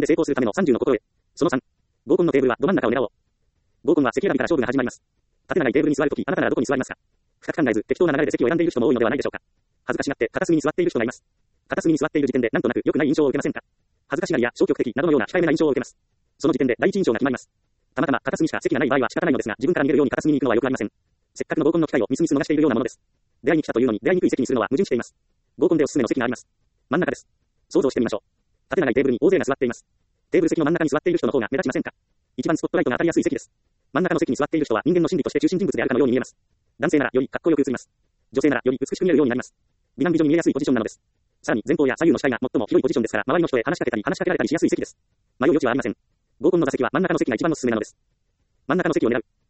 で成功するための30の心得。その3。合コンのテーブルはど真ん中を狙おう。合コンは席選びから勝負が始まります。縦長いテーブルに座るとき、あなたならどこに座りますか？深く考えず、適当な流れで席を選んでいる人も多いのではないでしょうか。恥ずかしがって片隅に座っている人がいます。片隅に座っている時点でなんとなく良くない印象を受けませんか？恥ずかしがりや消極的などのような控えめな印象を受けます。その時点で第一印象が決まります。たまたま片隅しか席がない場合は仕方ないのですが、自分から見えるように片隅に行くのは良くありません。せっかくの合コンの機会をみすみす逃しているようなものです。出会いに来たというのに出会いにくい席にするのは矛盾しています。合コンでおすすめの席があります。真ん中です。想像してみましょう。縦長いテーブルに大勢が座っています。テーブル席の真ん中に座っている人の方が目立ちませんか？一番スポットライトが当たりやすい席です。真ん中の席に座っている人は人間の心理として中心人物であるかのように見えます。男性ならよりかっこよく映ります。女性ならより美しく見えるようになります。美男美女に見えやすいポジションなのです。さらに前方や左右の視界が最も広いポジションですから、周りの人へ話しかけたり話しかけられたりしやすい席です。迷う余地はありません。合コンの座席は真ん中の席が一番おすすめなのです。真ん中の席を狙う。